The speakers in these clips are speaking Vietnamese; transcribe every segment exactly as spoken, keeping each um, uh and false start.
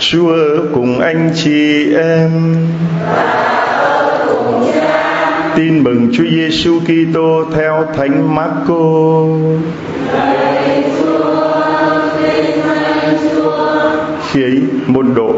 Chúa ở cùng anh chị em. Tin mừng Chúa Giêsu Kitô theo Thánh Mác-cô. Khi ấy môn đồ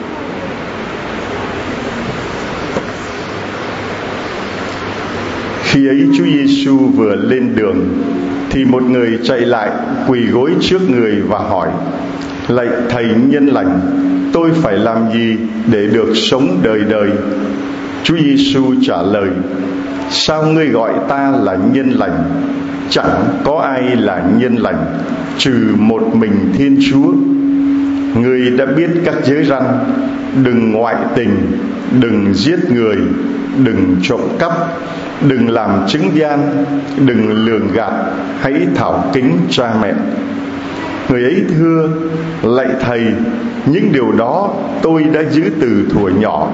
Khi ấy Chúa Giêsu vừa lên đường thì một người chạy lại quỳ gối trước người và hỏi: Lạy Thầy nhân lành, tôi phải làm gì để được sống đời đời? Chúa Giêsu trả lời: Sao ngươi gọi ta là nhân lành? Chẳng có ai là nhân lành trừ một mình Thiên Chúa. Ngươi đã biết các giới răn: đừng ngoại tình, đừng giết người, đừng trộm cắp, đừng làm chứng gian, đừng lường gạt, hãy thảo kính cha mẹ. Người ấy thưa: Lạy Thầy, những điều đó tôi đã giữ từ thuở nhỏ.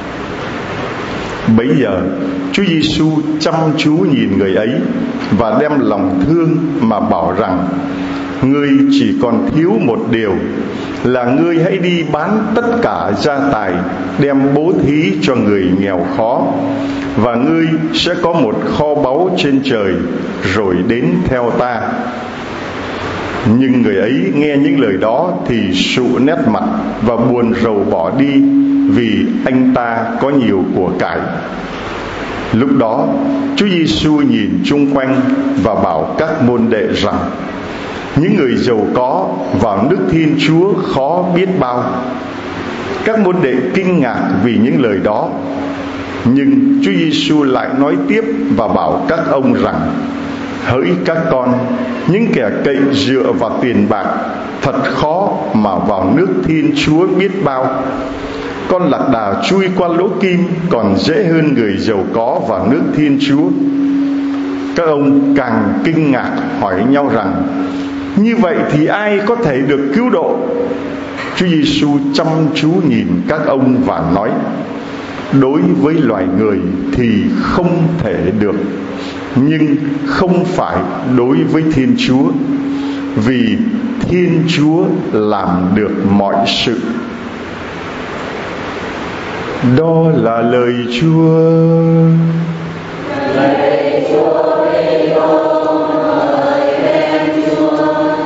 Bấy giờ Chúa Giêsu chăm chú nhìn người ấy và đem lòng thương mà bảo rằng: Ngươi chỉ còn thiếu một điều, là ngươi hãy đi bán tất cả gia tài, đem bố thí cho người nghèo khó, và ngươi sẽ có một kho báu trên trời, rồi đến theo ta. Nhưng người ấy nghe những lời đó thì sụ nét mặt và buồn rầu bỏ đi, vì anh ta có nhiều của cải. Lúc đó Chúa Giêsu nhìn chung quanh và bảo các môn đệ rằng: Những người giàu có vào nước Thiên Chúa khó biết bao. Các môn đệ kinh ngạc vì những lời đó. Nhưng Chúa Giêsu lại nói tiếp và bảo các ông rằng: Hỡi các con, những kẻ cậy dựa vào tiền bạc thật khó mà vào nước Thiên Chúa biết bao. Con lạc đà chui qua lỗ kim còn dễ hơn người giàu có vào nước Thiên Chúa. Các ông càng kinh ngạc hỏi nhau rằng: Như vậy thì ai có thể được cứu độ? Chúa Giêsu chăm chú nhìn các ông và nói: Đối với loài người thì không thể được, nhưng không phải đối với Thiên Chúa, vì Thiên Chúa làm được mọi sự. Đó là lời Chúa. Lời Chúa Kitô, lời khen Chúa.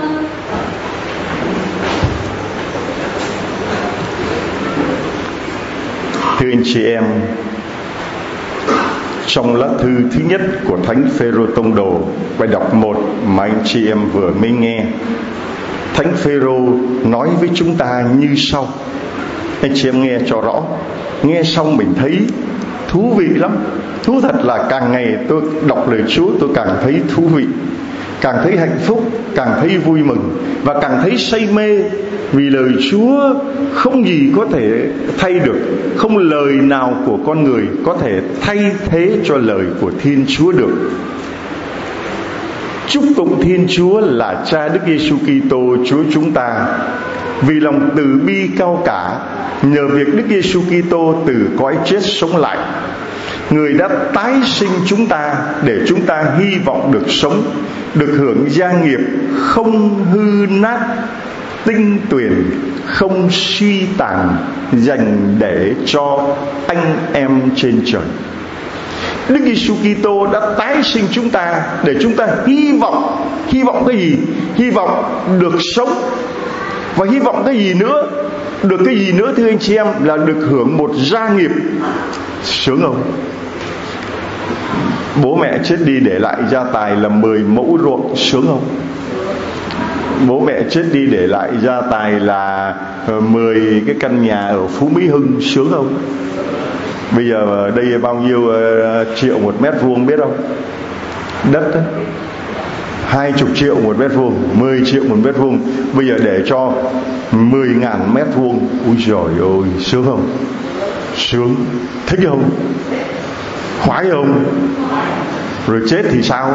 Thưa anh chị em, trong lá thư thứ nhất của Thánh Phêrô Tông Đồ, bài đọc một mà anh chị em vừa mới nghe, Thánh Phêrô nói với chúng ta như sau. Anh chị em nghe cho rõ. Nghe xong mình thấy thú vị lắm. Thú thật là càng ngày tôi đọc lời Chúa tôi càng thấy thú vị, càng thấy hạnh phúc, càng thấy vui mừng, và càng thấy say mê. Vì lời Chúa không gì có thể thay được, không lời nào của con người có thể thay thế cho lời của Thiên Chúa được. Chúc tụng Thiên Chúa là Cha Đức Giêsu Kitô Chúa chúng ta, vì lòng từ bi cao cả, nhờ việc Đức Giêsu Kitô từ cõi chết sống lại, Người đã tái sinh chúng ta để chúng ta hy vọng được sống, được hưởng gia nghiệp không hư nát, tinh tuyền, không suy tàn, dành để cho anh em trên trời. Đức Giêsu Kitô đã tái sinh chúng ta để chúng ta hy vọng. Hy vọng cái gì? Hy vọng được sống. Và hy vọng cái gì nữa? Được cái gì nữa thưa anh chị em? Là được hưởng một gia nghiệp. Sướng không? Bố mẹ chết đi để lại gia tài là mười mẫu ruộng. Sướng không? Bố mẹ chết đi để lại gia tài là mười cái căn nhà ở Phú Mỹ Hưng. Sướng không? Bây giờ đây bao nhiêu uh, triệu một mét vuông biết không? Đất đó, hai chục triệu một mét vuông, mười triệu một mét vuông. Bây giờ để cho mười ngàn mét vuông. Úi trời ơi, sướng không? Sướng. Thích không? Khoái không? Rồi chết thì sao?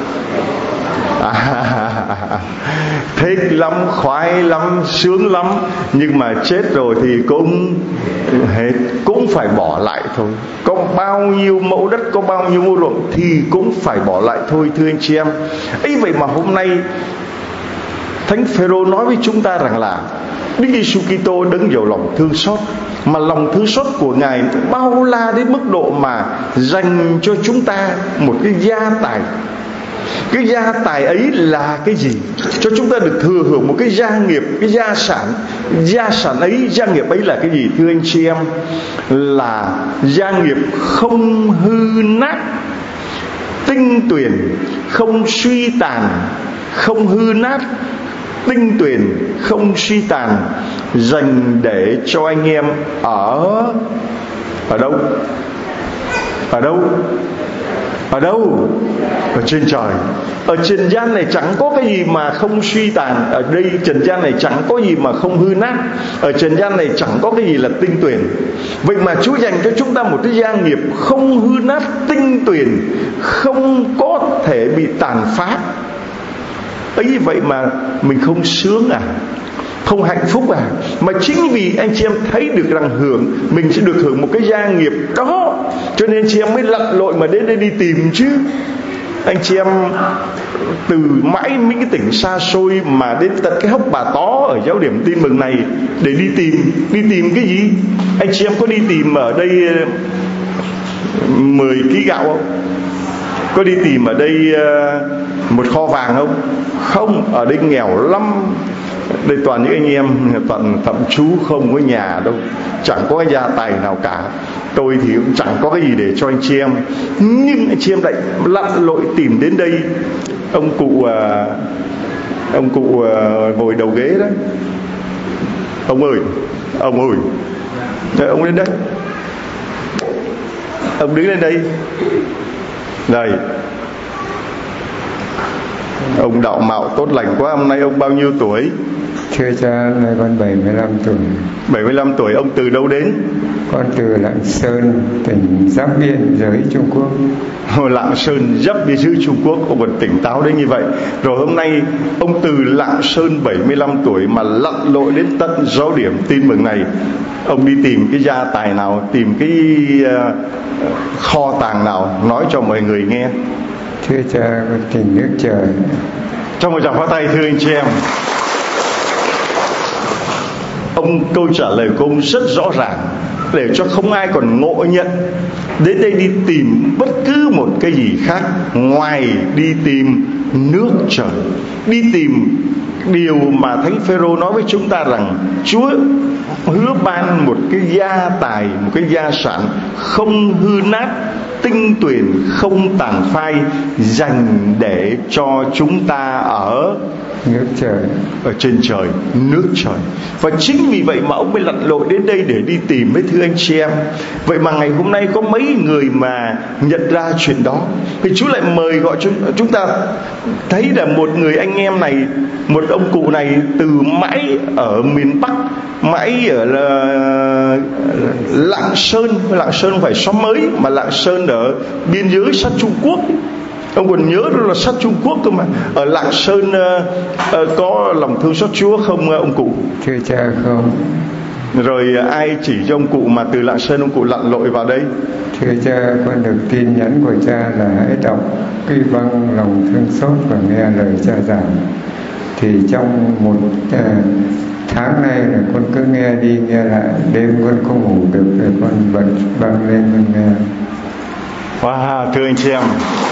À, thích lắm, khoái lắm, sướng lắm. Nhưng mà chết rồi thì cũng hết, cũng phải bỏ lại thôi. Có bao nhiêu mẫu đất, có bao nhiêu mẫu ruộng thì cũng phải bỏ lại thôi thưa anh chị em. Ấy vậy mà hôm nay Thánh Phêrô nói với chúng ta rằng là Đức Giêsu Kitô đấng giàu lòng thương xót, mà lòng thương xót của Ngài bao la đến mức độ mà dành cho chúng ta một cái gia tài. Cái gia tài ấy là cái gì? Cho chúng ta được thừa hưởng một cái gia nghiệp, cái gia sản. Gia sản ấy, gia nghiệp ấy là cái gì thưa anh chị em? Là gia nghiệp không hư nát, tinh tuyền, không suy tàn, không hư nát, tinh tuyền, không suy tàn, dành để cho anh em ở ở đâu? Ở đâu? Ở đâu? Ở trên trời. Ở trần gian này chẳng có cái gì mà không suy tàn. Ở đây trần gian này chẳng có gì mà không hư nát. Ở trần gian này chẳng có cái gì là tinh tuyền. Vậy mà Chúa dành cho chúng ta một cái gia nghiệp không hư nát, tinh tuyền, không có thể bị tàn phá. Ấy vậy mà mình không sướng à? Không hạnh phúc à? Mà chính vì anh chị em thấy được rằng hưởng, mình sẽ được hưởng một cái gia nghiệp đó, cho nên anh chị em mới lặn lội mà đến đây đi tìm chứ. Anh chị em từ mãi mấy cái tỉnh xa xôi mà đến tận cái hốc Bà Tó ở giáo điểm Tin Mừng này để đi tìm. Đi tìm cái gì? Anh chị em có đi tìm ở đây mười ký gạo không? Có đi tìm ở đây một kho vàng không? Không, ở đây nghèo lắm. Đây toàn những anh em toàn thậm chú không có nhà đâu, chẳng có cái gia tài nào cả. Tôi thì cũng chẳng có cái gì để cho anh chị em, nhưng anh chị em lại lặn lội tìm đến đây. Ông cụ Ông cụ ngồi đầu ghế đó. Ông ơi, ông ơi, Đấy, ông lên đây. Ông đứng lên đây. Đây, ông đạo mạo tốt lành quá. Hôm nay ông bao nhiêu tuổi? Thưa cha, nay con bảy mươi lăm tuổi. bảy mươi lăm tuổi. Ông từ đâu đến? Con từ Lạng Sơn, tỉnh giáp biên giới Trung Quốc. Hồi Lạng Sơn giáp biên giới Trung Quốc. Ông còn tỉnh táo đến như vậy. Rồi hôm nay ông từ Lạng Sơn bảy mươi lăm tuổi mà lặn lội đến tận giáo điểm Tin Mừng này. Ông đi tìm cái gia tài nào, tìm cái uh, kho tàng nào, nói cho mọi người nghe. Thưa cha, con tìm nước trời. Trong một tràng pháo tay thưa anh chị em. Ông câu trả lời của ông rất rõ ràng, để cho không ai còn ngộ nhận đến đây đi tìm bất cứ một cái gì khác ngoài đi tìm nước trời, đi tìm điều mà Thánh Phêrô nói với chúng ta rằng Chúa hứa ban một cái gia tài, một cái gia sản không hư nát, tinh tuyền, không tàn phai, dành để cho chúng ta ở nước trời, ở trên trời, nước trời. Và chính vì vậy mà ông mới lặn lội đến đây để đi tìm với thưa anh chị em. Vậy mà ngày hôm nay có mấy người mà nhận ra chuyện đó, thì Chúa lại mời gọi chúng, chúng ta thấy là một người anh em này, một ông cụ này từ mãi ở miền Bắc, mãi ở là Lạng Sơn. Lạng Sơn không phải xóm mới, mà Lạng Sơn ở biên giới sát Trung Quốc. Ông còn nhớ đó là sát Trung Quốc cơ mà. Ở Lạng Sơn uh, uh, có lòng thương xót Chúa không uh, ông cụ? Thưa cha, không. Rồi uh, ai chỉ cho ông cụ mà từ Lạng Sơn ông cụ lặn lội vào đây? Thưa cha, con được tin nhắn của cha là hãy đọc cái băng lòng thương xót và nghe lời cha giảng. Thì trong một uh, tháng nay là con cứ nghe đi nghe lại, đêm con không ngủ được thì con bật băng lên con nghe. Wow, thưa anh chị em,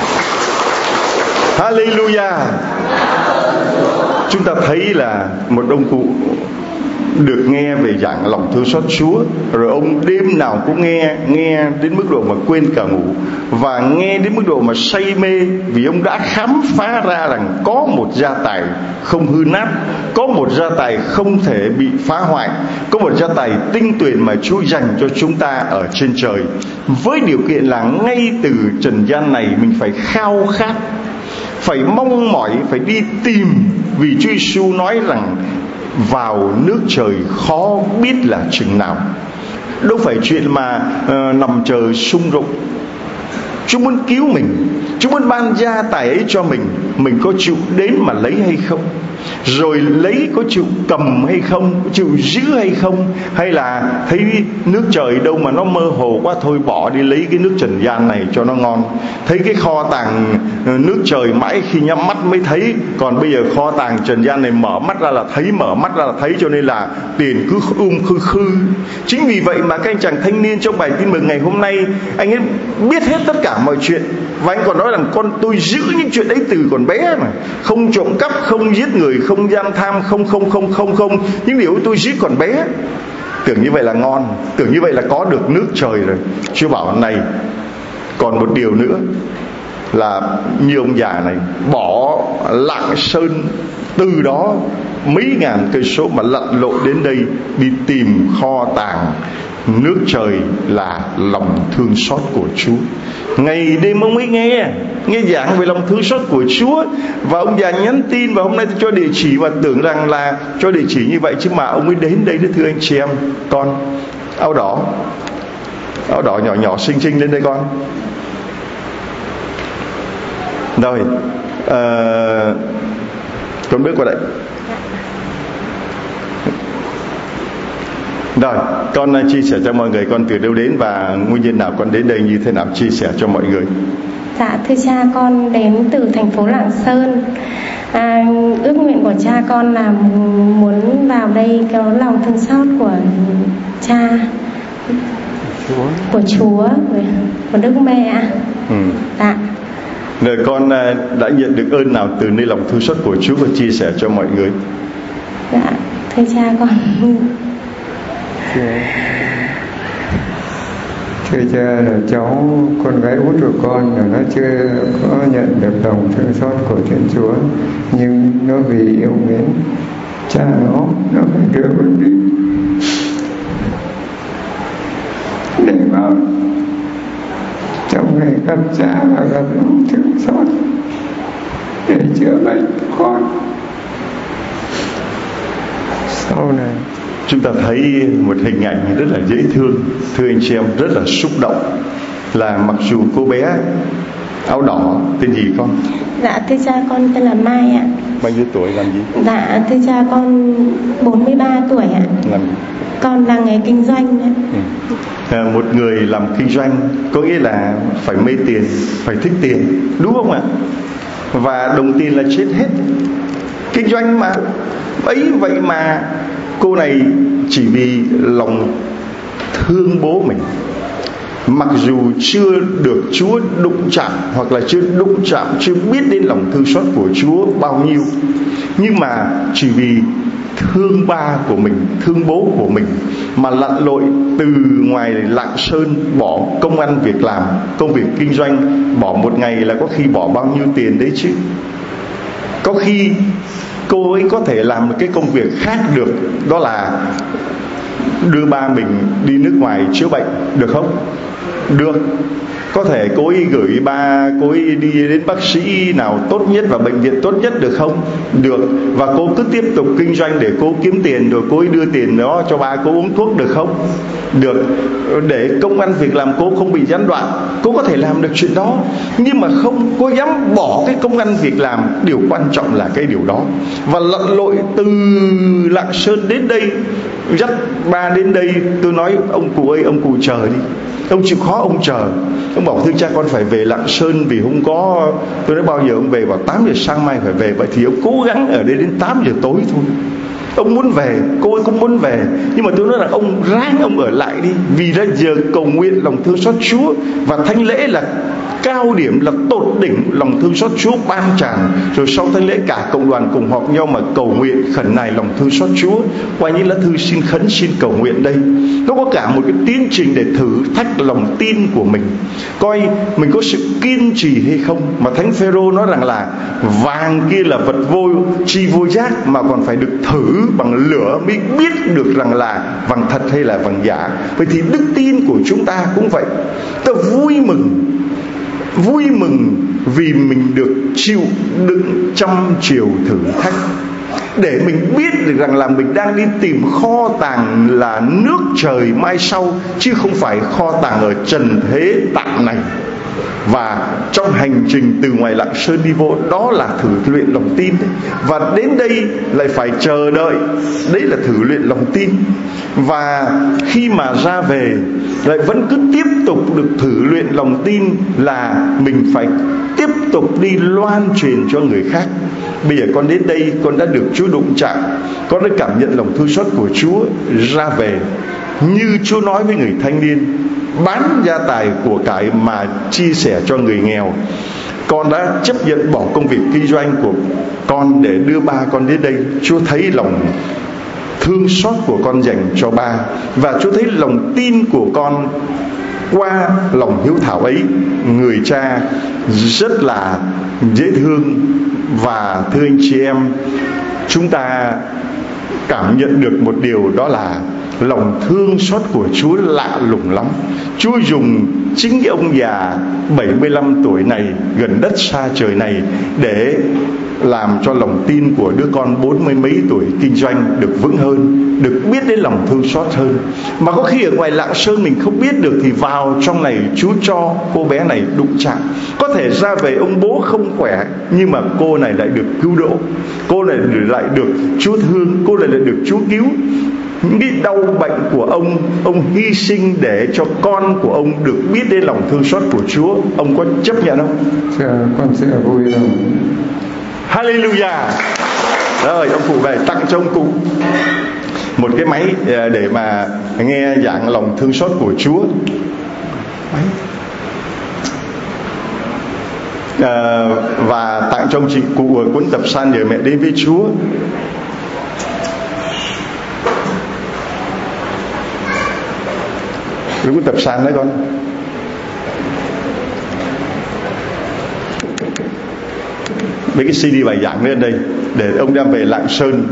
Hallelujah. Chúng ta thấy là một ông cụ được nghe về giảng lòng thương xót Chúa, rồi ông đêm nào cũng nghe, nghe đến mức độ mà quên cả ngủ, và nghe đến mức độ mà say mê, vì ông đã khám phá ra rằng có một gia tài không hư nát, có một gia tài không thể bị phá hoại, có một gia tài tinh tuyền mà Chúa dành cho chúng ta ở trên trời, với điều kiện là ngay từ trần gian này mình phải khao khát, phải mong mỏi, phải đi tìm. Vì Chúa Giêsu nói rằng vào nước trời khó biết là chừng nào. Đâu phải chuyện mà uh, nằm chờ sung rụng. Chúa muốn cứu mình, Chúa muốn ban gia tài ấy cho mình. Mình có chịu đến mà lấy hay không? Rồi lấy có chịu cầm hay không, chịu giữ hay không? Hay là thấy nước trời đâu mà nó mơ hồ quá, thôi bỏ đi lấy cái nước trần gian này cho nó ngon. Thấy cái kho tàng nước trời mãi khi nhắm mắt mới thấy, còn bây giờ kho tàng trần gian này mở mắt ra là thấy, mở mắt ra là thấy, cho nên là tiền cứ um khư khư. Chính vì vậy mà các anh chàng thanh niên trong bài tin mừng ngày hôm nay, anh ấy biết hết tất cả mọi chuyện. Và anh còn nói rằng con tôi giữ những chuyện đấy từ còn bé mà. Không trộm cắp, không giết người, không gian tham, không không không không không những điều tôi giữ còn bé. Tưởng như vậy là ngon, tưởng như vậy là có được nước trời rồi. Chúa bảo này, còn một điều nữa là như ông già này bỏ Lạng Sơn, từ đó mấy ngàn cây số mà lặn lội đến đây đi tìm kho tàng nước trời là lòng thương xót của Chúa. Ngày đêm ông ấy nghe nghe giảng về lòng thương xót của Chúa, và ông già nhắn tin, và hôm nay tôi cho địa chỉ và tưởng rằng là cho địa chỉ như vậy chứ mà ông ấy đến đây đó. Thưa anh chị em, con áo đỏ, áo đỏ nhỏ nhỏ xinh xinh lên đây con. Rồi à, con bước qua đây. Rồi, con chia sẻ cho mọi người con từ đâu đến và nguyên nhân nào con đến đây như thế nào, chia sẻ cho mọi người. Dạ thưa cha, con đến từ thành phố Lạng Sơn. à, Ước nguyện của cha con là muốn vào đây có lòng thương xót của cha, Chúa. của Chúa, của, của Đức Mẹ. ừ. Dạ. Rồi con đã nhận được ơn nào từ nơi lòng thương xót của Chúa và chia sẻ cho mọi người? Dạ thưa cha, con thưa cha là cháu con gái út của con là nó chưa có nhận được lòng thương xót của Thiên Chúa, nhưng nó vì yêu mến cha nó nó phải đưa con đi để vào trong ngày gặp cha và gặp lòng thương xót để chữa bệnh con. Sau này chúng ta thấy một hình ảnh rất là dễ thương, thưa anh chị em, rất là xúc động. Là mặc dù cô bé áo đỏ tên gì con? Dạ thưa cha, con tên là Mai ạ. Bao nhiêu tuổi, làm gì? Dạ thưa cha, con bốn mươi ba tuổi ạ. Làm gì? Con là nghề kinh doanh ạ. Ừ. À, một người làm kinh doanh có nghĩa là phải mê tiền, phải thích tiền, đúng không ạ? Và đồng tiền là chết hết. Kinh doanh mà ấy, vậy mà cô này chỉ vì lòng thương bố mình, mặc dù chưa được Chúa đụng chạm, hoặc là chưa đụng chạm, chưa biết đến lòng thương xót của Chúa bao nhiêu, nhưng mà chỉ vì thương ba của mình, thương bố của mình mà lặn lội từ ngoài Lạng Sơn, bỏ công ăn việc làm, công việc kinh doanh, bỏ một ngày là có khi bỏ bao nhiêu tiền đấy chứ. Có khi cô ấy có thể làm một cái công việc khác được, đó là đưa ba mình đi nước ngoài chữa bệnh, được không? Được. Có thể cô ấy gửi ba cô ấy đi đến bác sĩ nào tốt nhất và bệnh viện tốt nhất, được không? Được. Và cô cứ tiếp tục kinh doanh để cô kiếm tiền, rồi cô ấy đưa tiền đó cho ba cô uống thuốc, được không? Được. Để công ăn việc làm cô không bị gián đoạn, cô có thể làm được chuyện đó. Nhưng mà không có dám bỏ cái công ăn việc làm. Điều quan trọng là cái điều đó. Và lặn lội từ Lạng Sơn đến đây, dắt ba đến đây. Tôi nói ông cụ ơi, ông cụ chờ đi, ông chịu khó ông chờ. Ông bảo thưa cha, con phải về Lạng Sơn vì không có. Tôi nói bao giờ ông về? Vào tám giờ sáng mai phải về. Vậy thì ông cố gắng ở đây đến tám giờ tối thôi. Ông muốn về, cô ấy cũng muốn về, nhưng mà tôi nói là ông ráng ông ở lại đi, vì ra giờ cầu nguyện lòng thương xót Chúa, và thánh lễ là cao điểm, là tột đỉnh lòng thương xót Chúa ban tràn. Rồi sau thánh lễ cả cộng đoàn cùng họp nhau mà cầu nguyện khẩn nài lòng thương xót Chúa. Qua những lá thư xin khấn, xin cầu nguyện đây, nó có cả một cái tiến trình để thử thách lòng tin của mình, coi mình có sự kiên trì hay không. Mà Thánh Phêrô nói rằng là vàng kia là vật vô chi vô giác, mà còn phải được thử bằng lửa mới biết được rằng là vàng thật hay là vàng giả. Vậy thì đức tin của chúng ta cũng vậy. Ta vui mừng, vui mừng vì mình được chịu đựng trăm chiều thử thách, để mình biết được rằng là mình đang đi tìm kho tàng là nước trời mai sau, chứ không phải kho tàng ở trần thế tạm này. Và trong hành trình từ ngoài Lạng Sơn đi vô, đó là thử luyện lòng tin đấy. Và đến đây lại phải chờ đợi, đấy là thử luyện lòng tin. Và khi mà ra về lại vẫn cứ tiếp tục được thử luyện lòng tin, là mình phải tiếp tục đi loan truyền cho người khác. Bây giờ con đến đây, con đã được Chúa đụng chạm, con đã cảm nhận lòng thương xót của Chúa. Ra về như Chúa nói với người thanh niên, bán gia tài của cải mà chia sẻ cho người nghèo. Con đã chấp nhận bỏ công việc kinh doanh của con để đưa ba con đến đây. Chúa thấy lòng thương xót của con dành cho ba, và Chúa thấy lòng tin của con qua lòng hiếu thảo ấy. Người cha rất là dễ thương. Và thưa anh chị em, chúng ta cảm nhận được một điều, đó là lòng thương xót của Chúa lạ lùng lắm. Chúa dùng chính ông già bảy mươi lăm tuổi này, gần đất xa trời này, để làm cho lòng tin của đứa con bốn mươi mấy tuổi kinh doanh được vững hơn, được biết đến lòng thương xót hơn. Mà có khi ở ngoài Lạng Sơn mình không biết được, thì vào trong này Chúa cho cô bé này đụng chạm. Có thể ra về ông bố không khỏe, nhưng mà cô này lại được cứu độ, cô này lại được Chúa thương, cô này lại được Chúa cứu. Những cái đau bệnh của ông, ông hy sinh để cho con của ông được biết đến lòng thương xót của Chúa. Ông có chấp nhận không? Dạ, con sẽ vui lòng. Hallelujah. Rồi ông cụ về tặng cho ông cụ một cái máy để mà nghe giảng lòng thương xót của Chúa. Máy. À, và tặng cho ông chị cụ cuốn tập San Nhờ Mẹ Đến Với Chúa. Cái cuốn tập San đấy con. Mấy cái xê đê bài giảng lên đây để ông đem về Lạng Sơn.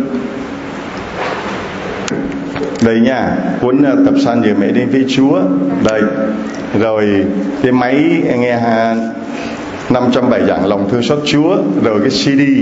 Đây nha, cuốn tập San Nhờ Mẹ Đến Với Chúa. Đây. Rồi cái máy nghe năm trăm bài giảng lòng thương xót Chúa. Rồi cái xê đê.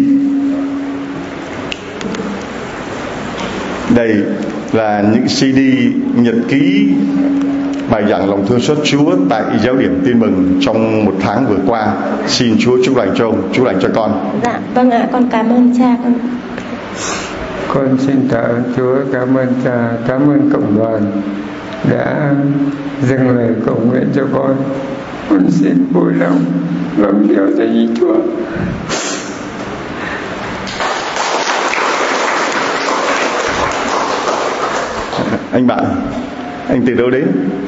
Đây là những xê đê nhật ký bài giảng lòng thương xót Chúa tại Giáo điểm Tin Mừng trong một tháng vừa qua. Xin Chúa chúc lành cho ông, chúc lành cho con. Dạ, vâng ạ, con cảm ơn cha. Con Con xin tạ ơn Chúa, cảm ơn cha, cảm ơn cộng đoàn đã dâng lời cầu nguyện cho con. Con xin vui lòng làm điều cho ý Chúa. Anh bạn, anh từ đâu đến?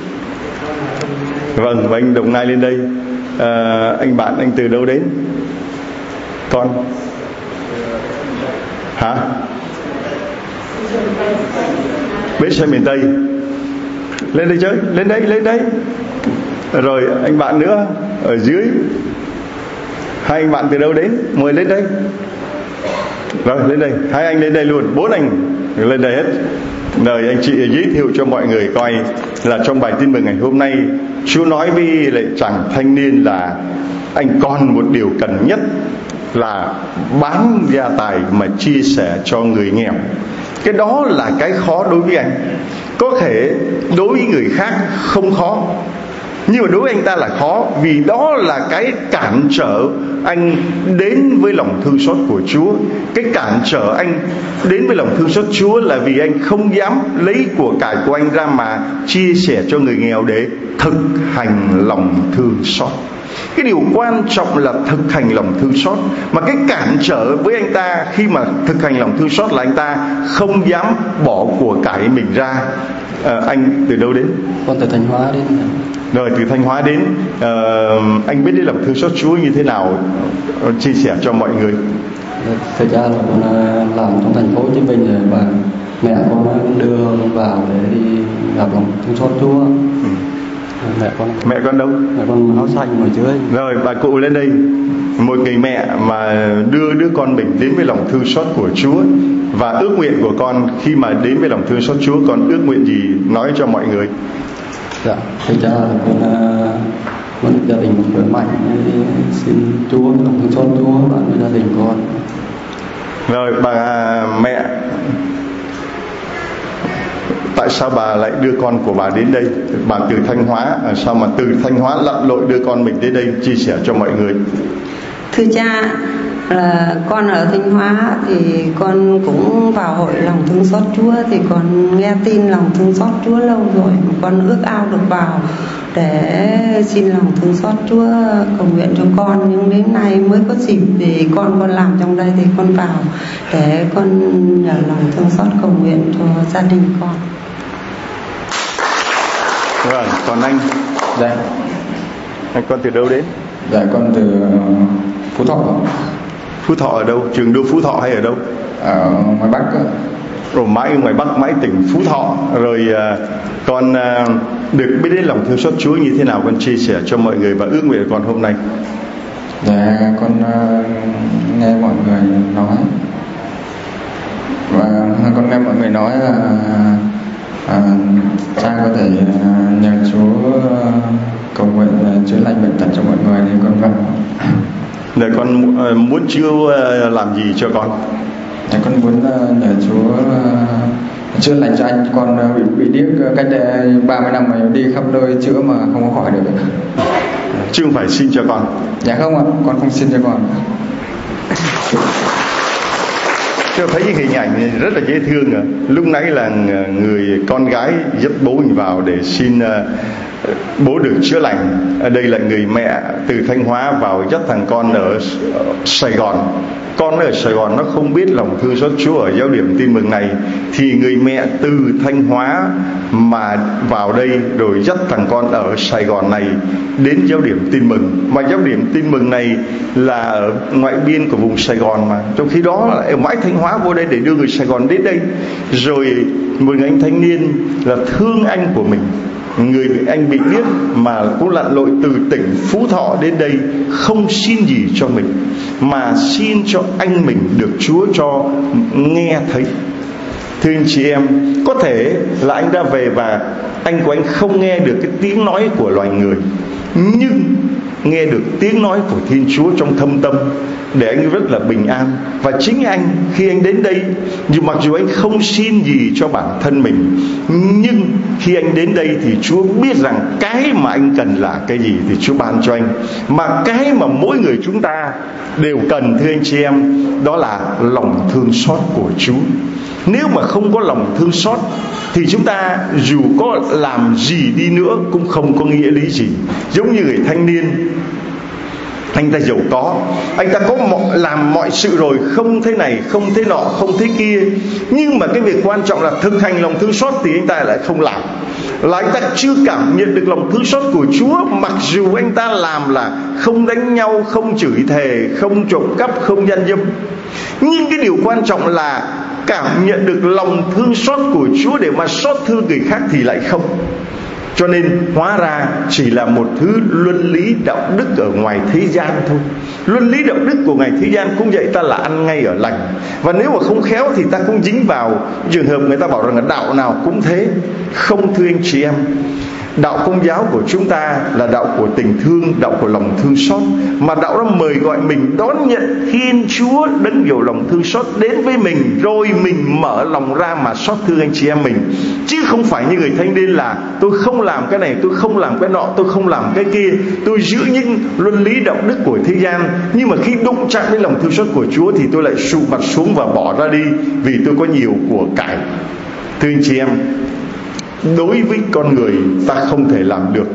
Vâng, và anh Đồng Nai lên đây. à, Anh bạn, anh từ đâu đến? Con hả? Bến Xe miền Tây. Lên đây chơi, lên đây, lên đây. Rồi anh bạn nữa ở dưới. Hai anh bạn từ đâu đến? Mời lên đây. Rồi lên đây, hai anh lên đây luôn, bốn anh lên đây hết. Rồi anh chị giới thiệu cho mọi người coi là trong bài tin mừng ngày hôm nay, Chúa nói với lại chàng thanh niên là anh còn một điều cần nhất là bán gia tài mà chia sẻ cho người nghèo. Cái đó là cái khó đối với anh. Có thể đối với người khác không khó, nhưng mà đối với anh ta là khó, vì đó là cái cản trở anh đến với lòng thương xót của Chúa. Cái cản trở anh đến với lòng thương xót Chúa là vì anh không dám lấy của cải của anh ra mà chia sẻ cho người nghèo để thực hành lòng thương xót. Cái điều quan trọng là thực hành lòng thương xót. Mà cái cản trở với anh ta khi mà thực hành lòng thương xót là anh ta không dám bỏ của cải mình ra. à, Anh từ đâu đến? Con từ Thanh Hóa đến. Rồi từ Thanh Hóa đến. à, Anh biết đến lòng thương xót Chúa như thế nào? Chia sẻ cho mọi người. Thực ra là con làm trong thành phố Hồ Chí Minh rồi, và mẹ con đưa vào để đi gặp lòng thương xót Chúa. ừ. Mẹ con Mẹ con đâu? Mẹ con áo xanh ngồi dưới. Rồi bà cụ lên đây. Một người mẹ mà đưa đứa con mình đến với lòng thương xót của Chúa. Và ước nguyện của con khi mà đến với lòng thương xót Chúa, con ước nguyện gì nói cho mọi người? Dạ, thực ra là con muốn gia đình khỏe mạnh, xin Chúa lòng thương xót Chúa bạn với gia đình con. Rồi bà mẹ tại sao bà lại đưa con của bà đến đây? Bà từ Thanh Hóa, sao mà từ Thanh Hóa lặn lội đưa con mình đến đây? Chia sẻ cho mọi người. Thưa cha, là con ở Thanh Hóa thì con cũng vào hội lòng thương xót Chúa, thì con nghe tin lòng thương xót Chúa lâu rồi, con ước ao được vào để xin lòng thương xót Chúa cầu nguyện cho con, nhưng đến nay mới có dịp thì con con làm trong đây thì con vào để con nhờ lòng thương xót cầu nguyện cho gia đình con. Vâng, còn anh? Dạ. Anh con từ đâu đến? Dạ, con từ Phú Thọ. Phú Thọ ở đâu? Trường đô Phú Thọ hay ở đâu? Ở ngoài Bắc. Rồi mãi ngoài Bắc, mãi tỉnh Phú Thọ. Rồi à, con à, được biết đến lòng thương xót Chúa như thế nào? Con chia sẻ cho mọi người và ước nguyện của con hôm nay. Dạ, con uh, nghe mọi người nói, và con nghe mọi người nói là uh, cha có thể uh, nhờ Chúa uh, cầu nguyện uh, chữa lành bệnh tật cho mọi người, thì con vào. Để con uh, muốn Chúa uh, làm gì cho con? Dạ, con muốn uh, nhờ Chúa uh, chữa lành cho anh con uh, bị bị điếc uh, cách đây ba mươi năm mà đi khắp nơi chữa mà không có khỏi được. Chứ không phải xin cho con. Dạ không ạ, con không xin cho con. Tôi thấy cái hình ảnh này rất là dễ thương à. Lúc nãy là người con gái dắt bố mình vào để xin uh, bố được chữa lành. Ở đây là người mẹ từ Thanh Hóa vào dắt thằng con ở Sài Gòn. Con ở Sài Gòn nó không biết lòng thương xót Chúa ở giáo điểm tin mừng này, thì người mẹ từ Thanh Hóa mà vào đây rồi dắt thằng con ở Sài Gòn này đến giáo điểm tin mừng. Mà giáo điểm tin mừng này là ở ngoại biên của vùng Sài Gòn, mà trong khi đó ở mãi Thanh Hóa vô đây để đưa người Sài Gòn đến đây. Rồi một người anh thanh niên là thương anh của mình, người bị anh bị điếc mà cũng lặn lội từ tỉnh Phú Thọ đến đây, không xin gì cho mình mà xin cho anh mình được Chúa cho nghe thấy. Thưa anh chị em, có thể là anh đã về và anh của anh không nghe được cái tiếng nói của loài người, nhưng nghe được tiếng nói của Thiên Chúa trong thâm tâm, để anh rất là bình an. Và chính anh khi anh đến đây, dù mặc dù anh không xin gì cho bản thân mình, nhưng khi anh đến đây thì Chúa biết rằng cái mà anh cần là cái gì thì Chúa ban cho anh. Mà cái mà mỗi người chúng ta đều cần, thưa anh chị em, đó là lòng thương xót của Chúa. Nếu mà không có lòng thương xót thì chúng ta dù có làm gì đi nữa cũng không có nghĩa lý gì. Giống như người thanh niên, anh ta giàu có, anh ta có mọi, làm mọi sự rồi, không thế này, không thế nọ, không thế kia, nhưng mà cái việc quan trọng là thực hành lòng thương xót thì anh ta lại không làm. Là anh ta chưa cảm nhận được lòng thương xót của Chúa. Mặc dù anh ta làm là không đánh nhau, không chửi thề, không trộm cắp, không gian dâm, nhưng cái điều quan trọng là cảm nhận được lòng thương xót của Chúa để mà xót thương người khác thì lại không. Cho nên hóa ra chỉ là một thứ luân lý đạo đức ở ngoài thế gian thôi. Luân lý đạo đức của ngoài thế gian cũng dạy ta là ăn ngay ở lành. Và nếu mà không khéo thì ta cũng dính vào trường hợp người ta bảo rằng là đạo nào cũng thế. Không, thưa anh chị em, đạo Công giáo của chúng ta là đạo của tình thương, đạo của lòng thương xót. Mà đạo đó mời gọi mình đón nhận Thiên Chúa đấng nhiều lòng thương xót đến với mình, rồi mình mở lòng ra mà xót thương anh chị em mình. Chứ không phải như người thanh niên là tôi không làm cái này, tôi không làm cái nọ, tôi không làm cái kia, tôi giữ những luân lý đạo đức của thế gian, nhưng mà khi đụng chạm đến lòng thương xót của Chúa thì tôi lại sụp mặt xuống và bỏ ra đi vì tôi có nhiều của cải. Thưa anh chị em, đối với con người ta không thể làm được,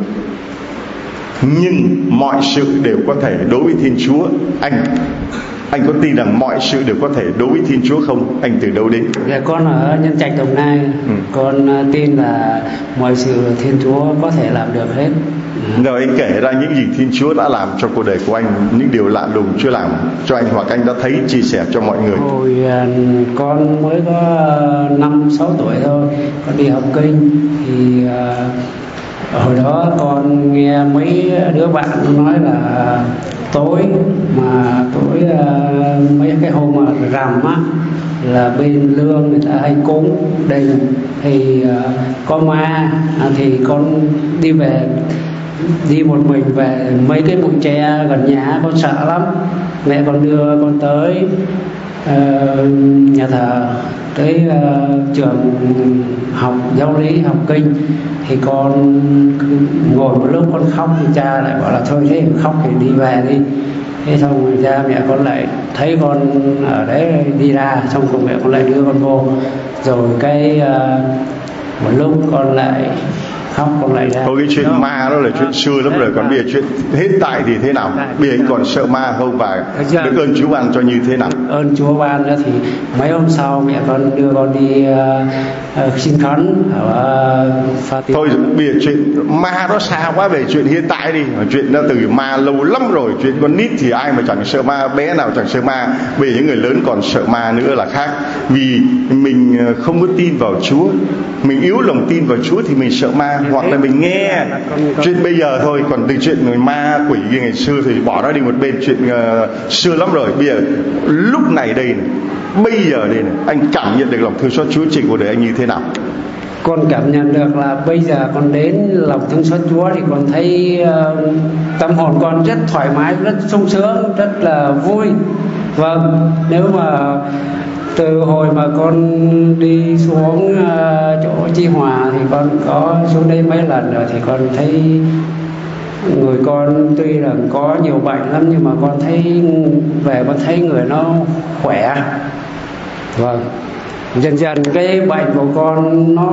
nhưng mọi sự đều có thể đối với Thiên Chúa. Anh Anh có tin rằng mọi sự đều có thể đối với Thiên Chúa không? Anh từ đâu đến? Dạ, con ở Nhân Trạch, Đồng Nai. ừ. Con tin là mọi sự Thiên Chúa có thể làm được hết. Rồi anh kể ra những gì Thiên Chúa đã làm cho cuộc đời của anh, những điều lạ lùng Chúa làm cho anh hoặc anh đã thấy, chia sẻ cho mọi người. Hồi con mới có năm sáu tuổi thôi, con đi học kinh thì uh, hồi đó con nghe mấy đứa bạn nói là tối mà tối uh, mấy cái hôm mà rằm á là bên Lương người ta hay cúng đây thì uh, có ma, uh, thì con đi về đi một mình về mấy cái bụi tre gần nhà, con sợ lắm. Mẹ con đưa con tới uh, nhà thờ tới uh, trường học giáo lý, học kinh, thì con ngồi một lúc con khóc thì cha lại bảo là thôi thế khóc thì đi về đi. Thế xong rồi cha mẹ con lại thấy con ở đấy đi ra, xong rồi mẹ con lại đưa con vô. Rồi cái uh, một lúc con lại khóc, con lại ra. Thôi cái chuyện đó, ma đó là chuyện xưa lắm rồi, còn bây giờ chuyện hiện tại thì thế nào? Bây giờ anh còn sợ ma không, và được ơn Chúa ban cho như thế nào? Ơn Chúa ban đó thì mấy hôm sau mẹ con đưa con đi uh, uh, xin khấn ở uh, Pha Tiên. Thôi bây giờ chuyện ma đó xa quá, về chuyện hiện tại đi. Chuyện đó từ ma lâu lắm rồi. Chuyện con nít thì ai mà chẳng sợ ma, bé nào chẳng sợ ma. Bây giờ những người lớn còn sợ ma nữa là khác. Vì mình không có tin vào Chúa, mình yếu lòng tin vào Chúa thì mình sợ ma, hoặc là mình nghe chuyện bây giờ thôi. Còn từ chuyện người ma quỷ ngày xưa thì bỏ nó đi một bên, chuyện uh, xưa lắm rồi. Bây giờ lúc này đây này, bây giờ đây này, anh cảm nhận được lòng thương xót Chúa trên cuộc đời anh như thế nào? Con cảm nhận được là bây giờ con đến lòng thương xót Chúa thì con thấy uh, tâm hồn con rất thoải mái, rất sung sướng, rất là vui. Vâng, nếu mà từ hồi mà con đi xuống uh, chỗ Chi Hòa thì con có xuống đây mấy lần rồi, thì con thấy người con tuy là có nhiều bệnh lắm, nhưng mà con thấy về con thấy người nó khỏe. Vâng, dần dần cái bệnh của con nó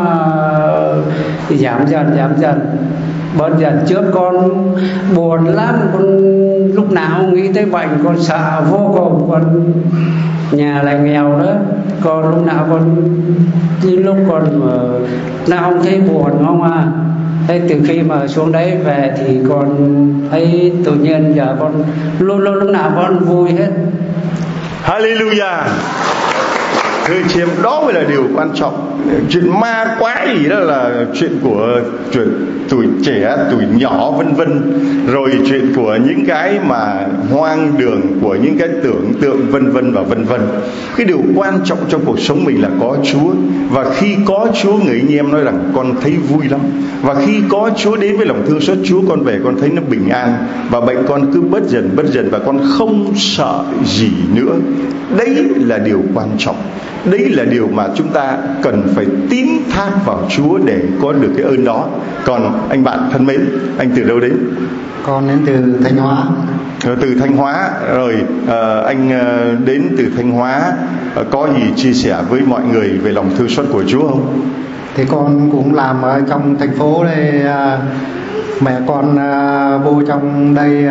uh, giảm dần giảm dần bớt dần. Trước con buồn lắm, con lúc nào nghĩ tới bệnh con sợ vô cùng, con nhà lại nghèo đó, con lúc nào con những lúc con mà nào không thấy buồn không à. Thế từ khi mà xuống đấy về thì con thấy tự nhiên giờ con luôn luôn lúc nào con vui hết. Hallelujah. Thưa chị em, đó mới là điều quan trọng. Chuyện ma quái gì đó là chuyện của chuyện tuổi trẻ, tuổi nhỏ vân vân. Rồi chuyện của những cái mà hoang đường, của những cái tưởng tượng vân vân và vân vân. Cái điều quan trọng trong cuộc sống mình là có Chúa. Và khi có Chúa, người anh em nói rằng con thấy vui lắm. Và khi có Chúa đến với lòng thương xót Chúa, con về con thấy nó bình an. Và bệnh con cứ bớt dần bớt dần, và con không sợ gì nữa. Đấy là điều quan trọng. Đấy là điều mà chúng ta cần phải tín thác vào Chúa để có được cái ơn đó. Còn anh bạn thân mến, anh từ đâu đến? Con đến từ Thanh Hóa. Từ Thanh Hóa. Rồi à, anh đến từ Thanh Hóa, có gì chia sẻ với mọi người về lòng thương xót của Chúa không? Thì con cũng làm ở trong thành phố đây. Mẹ con vô trong đây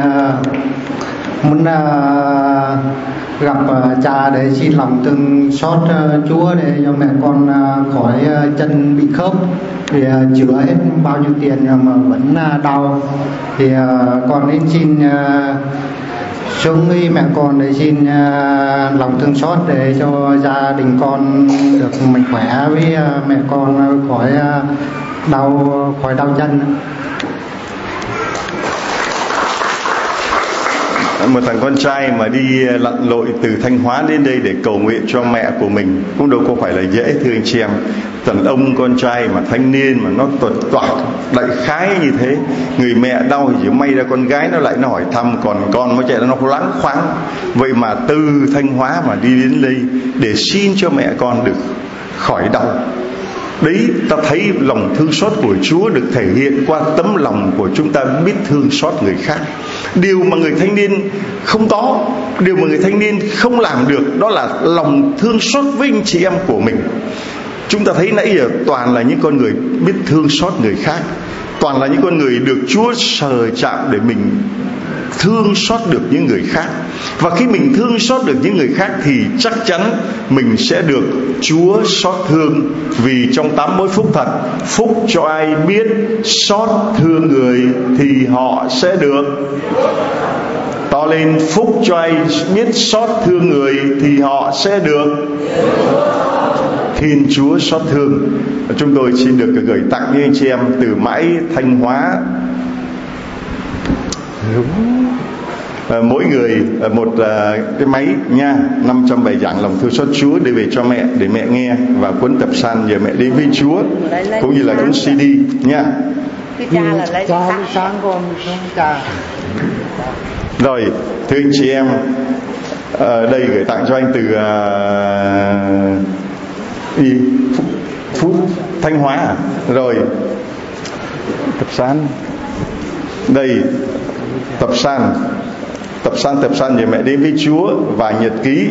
muốn gặp cha để xin lòng thương xót Chúa để cho mẹ con khỏi chân bị khớp, thì chữa hết bao nhiêu tiền mà vẫn đau. Thì con đến xin xuống với mẹ con để xin lòng thương xót để cho gia đình con được mạnh khỏe, với mẹ con khỏi đau khỏi đau chân. Một thằng con trai mà đi lặn lội từ Thanh Hóa đến đây để cầu nguyện cho mẹ của mình cũng đâu có phải là dễ, thưa anh chị em. Tần ông con trai mà thanh niên mà nó tuột toạc đại khái như thế, người mẹ đau thì chỉ may ra con gái nó lại nó hỏi thăm, còn con nó chạy nó loáng khoáng. Vậy mà từ Thanh Hóa mà đi đến đây để xin cho mẹ con được khỏi đau. Đấy, ta thấy lòng thương xót của Chúa được thể hiện qua tấm lòng của chúng ta biết thương xót người khác. Điều mà người thanh niên không có, điều mà người thanh niên không làm được, đó là lòng thương xót với anh chị em của mình. Chúng ta thấy nãy giờ toàn là những con người biết thương xót người khác, toàn là những con người được Chúa sờ chạm để mình thương xót được những người khác. Và khi mình thương xót được những người khác thì chắc chắn mình sẽ được Chúa xót thương. Vì trong tám mối phúc thật, phúc cho ai biết xót thương người thì họ sẽ được. To lên, phúc cho ai biết xót thương người thì họ sẽ được Thiên Chúa xót thương. Chúng tôi xin được gửi tặng những anh chị em từ mãi Thanh Hóa, à, mỗi người một à, cái máy nha, năm trăm bài giảng lòng thương xót Chúa để về cho mẹ, để mẹ nghe, và cuốn tập san giờ mẹ đến với Chúa, cũng như là cuốn xê đê nha. Rồi, thưa anh chị em, à, đây gửi tặng cho anh từ à, gì Phú, Phú Thanh Hóa à? Rồi Tập San đây, Tập San Tập San Tập San về mẹ đến với Chúa và nhật ký.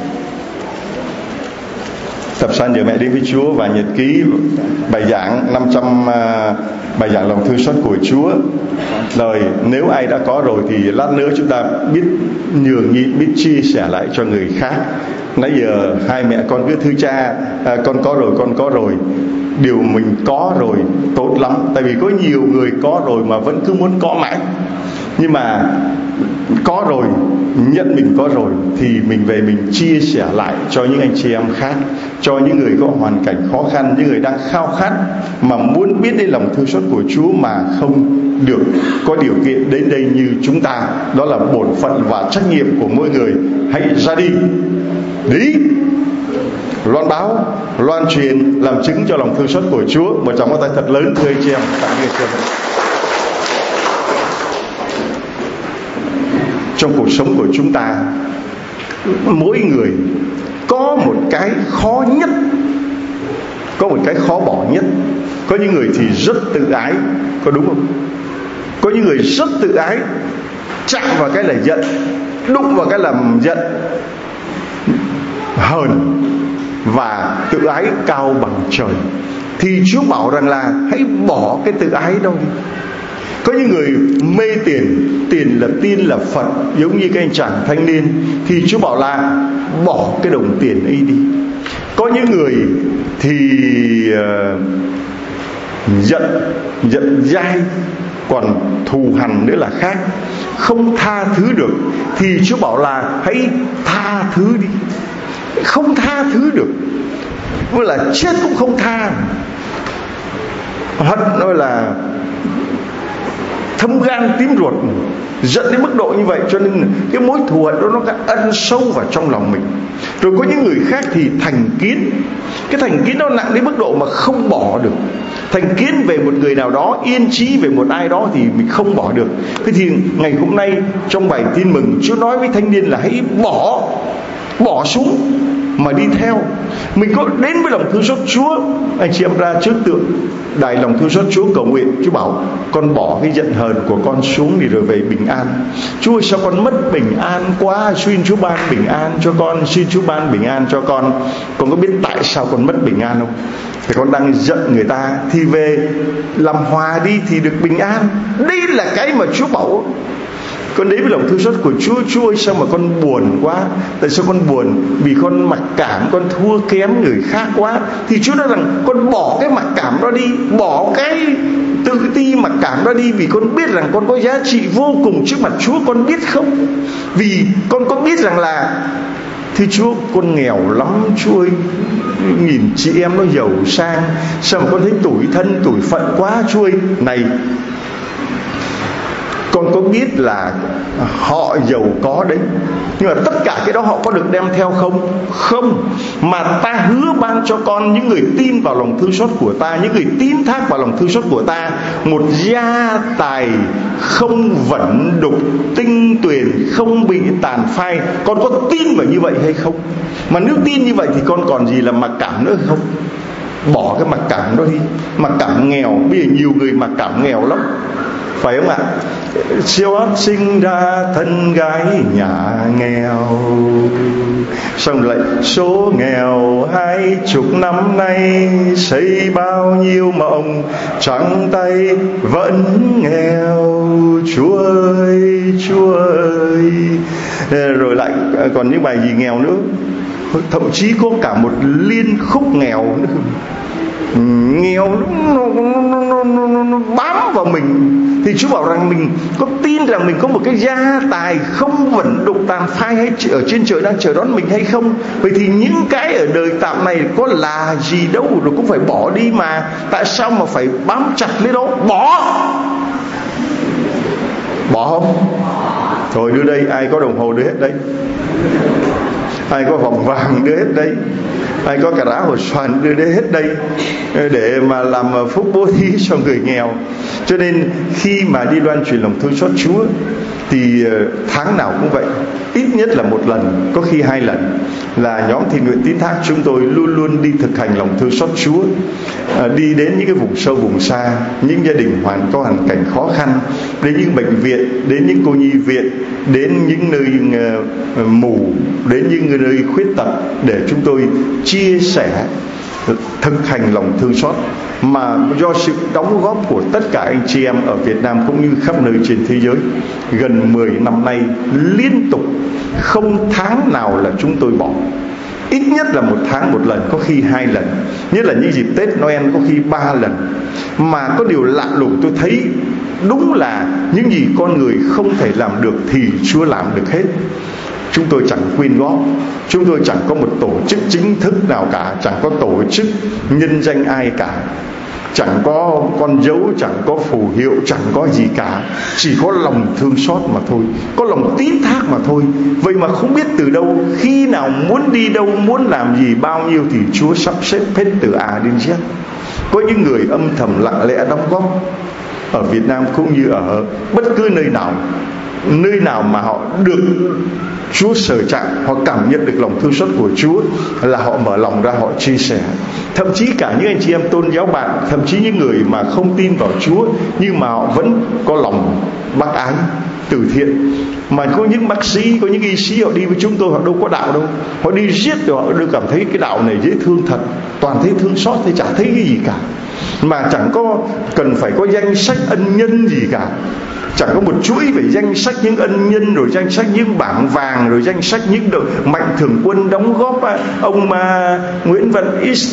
Tập San về mẹ đến với Chúa và nhật ký, bài giảng năm trăm uh, bài giảng lòng thương xót của Chúa. Rồi nếu ai đã có rồi thì lát nữa chúng ta biết nhường nhịn, biết chia sẻ lại cho người khác. Nãy giờ hai mẹ con cứ thưa cha, à, con có rồi, con có rồi. Điều mình có rồi tốt lắm, tại vì có nhiều người có rồi mà vẫn cứ muốn có mãi. Nhưng mà có rồi, nhận mình có rồi thì mình về mình chia sẻ lại cho những anh chị em khác, cho những người có hoàn cảnh khó khăn, những người đang khao khát mà muốn biết đến lòng thương xót của Chúa mà không được có điều kiện đến đây như chúng ta. Đó là bổn phận và trách nhiệm của mỗi người. Hãy ra đi, đi loan báo, loan truyền, làm chứng cho lòng thương xót của Chúa. Một tràng pháo tay thật lớn thưa anh chị em. Tạm biệt chị em. Trong cuộc sống của chúng ta, mỗi người có một cái khó nhất, có một cái khó bỏ nhất. Có những người thì rất tự ái, có đúng không? Có những người rất tự ái, chạm vào cái là giận, đụng vào cái là giận, hờn và tự ái cao bằng trời. Thì Chúa bảo rằng là hãy bỏ cái tự ái đâu đi. Có những người mê tiền, tiền là tin là Phật, giống như cái anh chàng thanh niên, thì Chúa bảo là bỏ cái đồng tiền ấy đi. Có những người thì uh, giận, giận dai, còn thù hằn nữa là khác, không tha thứ được, thì Chúa bảo là hãy tha thứ đi. Không tha thứ được, như là chết cũng không tha. Hận nói là thâm gan tím ruột, giận đến mức độ như vậy, cho nên cái mối thù hận đó nó đã ân sâu vào trong lòng mình. Rồi có những người khác thì thành kiến, cái thành kiến nó nặng đến mức độ mà không bỏ được. Thành kiến về một người nào đó, yên chí về một ai đó thì mình không bỏ được. Thế thì ngày hôm nay trong bài tin mừng, Chúa nói với thanh niên là hãy bỏ, bỏ xuống mà đi theo. Mình có đến với lòng thương xót Chúa, anh chị em ra trước tượng đài lòng thương xót Chúa cầu nguyện. Chúa bảo con bỏ cái giận hờn của con xuống đi rồi về bình an. Chúa ơi, sao con mất bình an quá, xin Chúa ban bình an cho con, xin Chúa ban bình an cho con. Con có biết tại sao con mất bình an không? Thì con đang giận người ta, thì về làm hòa đi thì được bình an. Đây là cái mà Chúa bảo. Con đến với lòng thương xót của Chúa. Chúa ơi, sao mà con buồn quá? Tại sao con buồn? Vì con mặc cảm, con thua kém người khác quá. Thì Chúa nói rằng con bỏ cái mặc cảm đó đi, bỏ cái tự ti mặc cảm đó đi, vì con biết rằng con có giá trị vô cùng trước mặt Chúa. Con biết không? Vì con có biết rằng là thưa Chúa, con nghèo lắm Chúa ơi, nhìn chị em nó giàu sang, sao mà con thấy tủi thân tủi phận quá Chúa ơi. Này, con có biết là họ giàu có đấy, nhưng mà tất cả cái đó họ có được đem theo không? Không. Mà ta hứa ban cho con những người tin vào lòng thương xót của ta, những người tín thác vào lòng thương xót của ta, một gia tài không vẩn đục, tinh tuyền, không bị tàn phai. Con có tin vào như vậy hay không? Mà nếu tin như vậy thì con còn gì là mặc cảm nữa không? Bỏ cái mặc cảm đó đi. Mặc cảm nghèo, bây giờ nhiều người mặc cảm nghèo lắm, phải không ạ? Siêu sinh ra thân gái nhà nghèo, xong lại số nghèo hai chục năm nay, xây bao nhiêu mộng trắng tay vẫn nghèo. Chúa ơi, Chúa ơi. Rồi lại còn những bài gì nghèo nữa, thậm chí có cả một liên khúc nghèo nữa. Nghèo nó, nó, nó, nó, nó, nó bám vào mình. Thì Chúa bảo rằng mình có tin rằng mình có một cái gia tài không vẩn đục tàn phai hay ở trên trời đang chờ đón mình hay không? Vậy thì những cái ở đời tạm này có là gì đâu, rồi cũng phải bỏ đi mà. Tại sao mà phải bám chặt lấy đó? Bỏ. Bỏ không? Thôi đưa đây, ai có đồng hồ đưa hết đấy, ai có vòng vàng đưa hết đấy, ai có cà rá hồ xoàn đưa đến hết đây, để mà làm phúc bố thí cho người nghèo. Cho nên khi mà đi loan truyền lòng thương xót Chúa, thì tháng nào cũng vậy, ít nhất là một lần, có khi hai lần, là nhóm thiện nguyện Tín Thác chúng tôi luôn luôn đi thực hành lòng thương xót Chúa, à, đi đến những cái vùng sâu vùng xa, những gia đình hoàn có hoàn cảnh khó khăn, đến những bệnh viện, đến những cô nhi viện, đến những nơi uh, mù, đến những nơi khuyết tật, để chúng tôi chia sẻ thực hành lòng thương xót, mà do sự đóng góp của tất cả anh chị em ở Việt Nam cũng như khắp nơi trên thế giới. Gần mười năm nay liên tục, không tháng nào là chúng tôi bỏ. Ít nhất là một tháng một lần, có khi hai lần, nhất là những dịp Tết Noel có khi ba lần. Mà có điều lạ lùng tôi thấy, đúng là những gì con người không thể làm được thì Chúa làm được hết. Chúng tôi chẳng quyên góp, chúng tôi chẳng có một tổ chức chính thức nào cả, chẳng có tổ chức nhân danh ai cả, chẳng có con dấu, chẳng có phù hiệu, chẳng có gì cả, chỉ có lòng thương xót mà thôi, có lòng tín thác mà thôi. Vậy mà không biết từ đâu, khi nào muốn đi đâu, muốn làm gì, bao nhiêu thì Chúa sắp xếp hết từ A đến Z. Có những người âm thầm lặng lẽ đóng góp ở Việt Nam cũng như ở bất cứ nơi nào, nơi nào mà họ được Chúa sờ chạm, họ cảm nhận được lòng thương xót của Chúa là họ mở lòng ra, họ chia sẻ. Thậm chí cả những anh chị em tôn giáo bạn, thậm chí những người mà không tin vào Chúa nhưng mà họ vẫn có lòng bác ái, từ thiện. Mà có những bác sĩ, có những y sĩ họ đi với chúng tôi, họ đâu có đạo đâu, họ đi giết rồi họ đều cảm thấy cái đạo này dễ thương thật, toàn thấy thương xót, thì chả thấy cái gì cả, mà chẳng có cần phải có danh sách ân nhân gì cả. Chẳng có một chuỗi về danh sách những ân nhân, rồi danh sách những bảng vàng, rồi danh sách những đội mạnh thường quân đóng góp. Ông uh, Nguyễn Văn Ít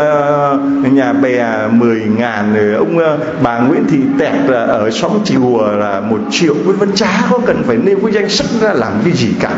ở uh, nhà bè mười ngàn, rồi ông uh, bà Nguyễn Thị Tẹt là ở xóm Chùa là một triệu. Vẫn vẫn chả có cần phải nêu cái danh sách ra làm cái gì cả.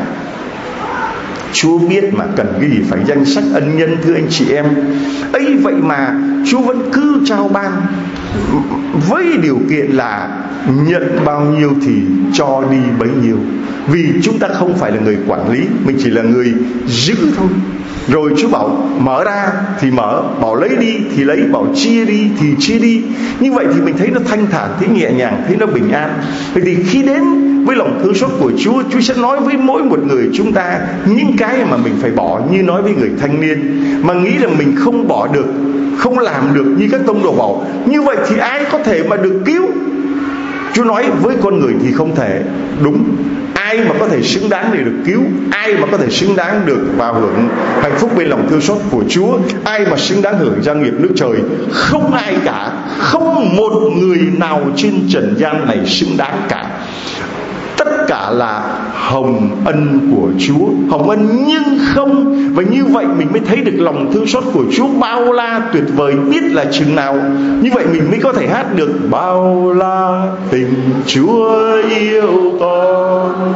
Chúa biết mà cần cái gì phải danh sách ân nhân, thưa anh chị em. Ấy vậy mà Chúa vẫn cứ trao ban, với điều kiện là nhận bao nhiêu thì cho đi bấy nhiêu. Vì chúng ta không phải là người quản lý, mình chỉ là người giữ thôi. Rồi Chúa bảo mở ra thì mở, bảo lấy đi thì lấy, bảo chia đi thì chia đi. Như vậy thì mình thấy nó thanh thản, thấy nhẹ nhàng, thấy nó bình an. Vậy thì khi đến với lòng thương xót của Chúa, Chúa sẽ nói với mỗi một người chúng ta những cái mà mình phải bỏ. Như nói với người thanh niên mà nghĩ là mình không bỏ được, không làm được như các tông đồ bảo, như vậy thì ai có thể mà được cứu? Chúa nói với con người thì không thể. Đúng, ai mà có thể xứng đáng để được cứu, ai mà có thể xứng đáng được vào hưởng hạnh phúc bên lòng thương xót của Chúa, ai mà xứng đáng hưởng gia nghiệp nước trời? Không ai cả, không một người nào trên trần gian này xứng đáng cả. Tất cả là hồng ân của Chúa, hồng ân nhưng không. Và như vậy mình mới thấy được lòng thương xót của Chúa bao la tuyệt vời biết là chừng nào. Như vậy mình mới có thể hát được bao la tình Chúa yêu con.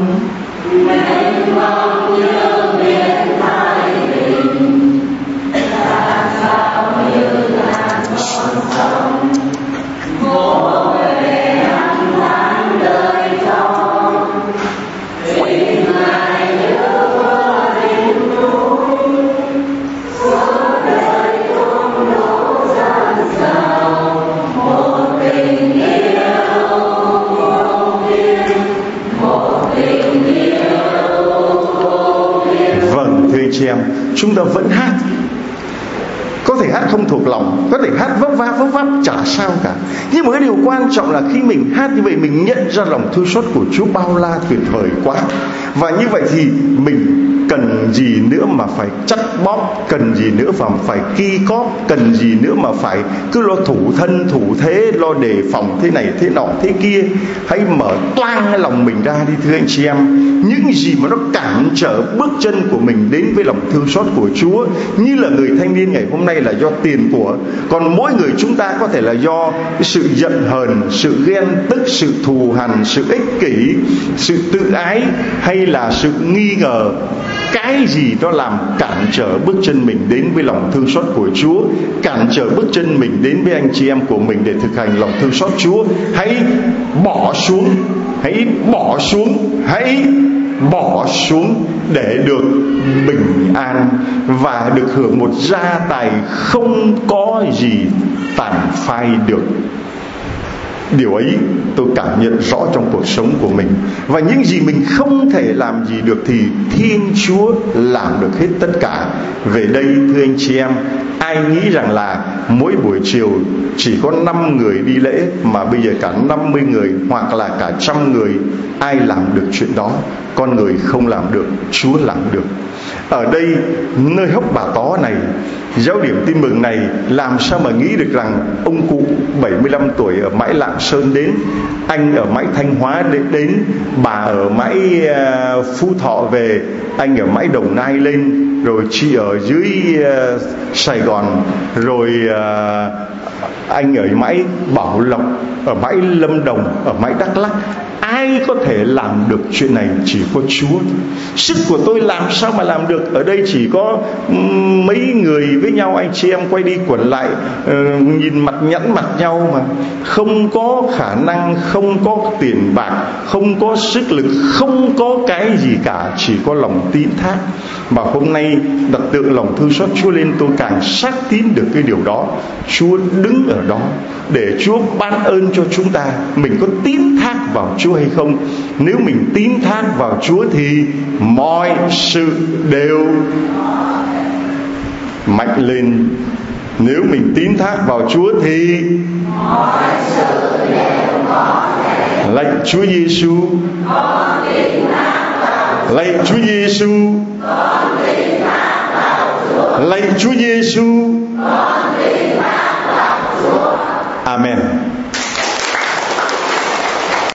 Chúng ta vẫn hát, có thể hát không thuộc lòng, có thể hát vấp váp vấp váp chả sao cả. Nhưng mà cái điều quan trọng là khi mình hát như vậy, mình nhận ra lòng thương xót của Chúa bao la tuyệt vời quá. Và như vậy thì mình cần gì nữa mà phải chắt bóp, cần gì nữa mà phải ki cóp, cần gì nữa mà phải cứ lo thủ thân thủ thế, lo đề phòng thế này thế nọ thế kia. Hãy mở toang cái lòng mình ra đi, thưa anh chị em. Những gì mà nó cản trở bước chân của mình đến với lòng thương xót của Chúa, như là người thanh niên ngày hôm nay là do tiền của, còn mỗi người chúng ta có thể là do cái sự giận hờn, sự ghen tức, sự thù hằn, sự ích kỷ, sự tự ái, hay là sự nghi ngờ. Cái gì nó làm cản trở bước chân mình đến với lòng thương xót của Chúa, cản trở bước chân mình đến với anh chị em của mình để thực hành lòng thương xót Chúa, hãy bỏ xuống, hãy bỏ xuống, hãy bỏ xuống để được bình an và được hưởng một gia tài không có gì tàn phai được. Điều ấy tôi cảm nhận rõ trong cuộc sống của mình. Và những gì mình không thể làm gì được thì Thiên Chúa làm được hết tất cả. Về đây thưa anh chị em, ai nghĩ rằng là mỗi buổi chiều chỉ có năm người đi lễ mà bây giờ cả năm mươi người hoặc là cả trăm người, ai làm được chuyện đó? Con người không làm được, Chúa làm được. Ở đây nơi hốc Bà Tó này, giáo điểm tin mừng này, làm sao mà nghĩ được rằng ông cụ bảy mươi lăm tuổi ở mãi Lạng Sơn đến, anh ở mãi Thanh Hóa đến, bà ở mãi uh, Phú Thọ về, anh ở mãi Đồng Nai lên, rồi chị ở dưới uh, Sài Gòn, rồi uh, anh ở mãi Bảo Lộc, ở mãi Lâm Đồng, ở mãi Đắk Lắk. Ai có thể làm được chuyện này? Chỉ có Chúa. Sức của tôi làm sao mà làm được? Ở đây chỉ có mấy người với nhau, anh chị em quay đi quẩn lại, uh, nhìn mặt nhẵn mặt nhau mà không có khả năng, không có tiền bạc, không có sức lực, không có cái gì cả, chỉ có lòng tín thác. Và hôm nay đặt tượng lòng thương xót Chúa lên, tôi càng xác tín được cái điều đó. Chúa đứng ở đó để Chúa ban ơn cho chúng ta. Mình có tín thác vào Chúa hay không? Nếu mình tín thác vào Chúa thì mọi sự đều mạnh lên. Nếu mình tín thác vào Chúa thì mọi sự đều có thể. Lạy Chúa Giêsu, lạy Chúa Giêsu, lạy Chúa Giêsu. Amen.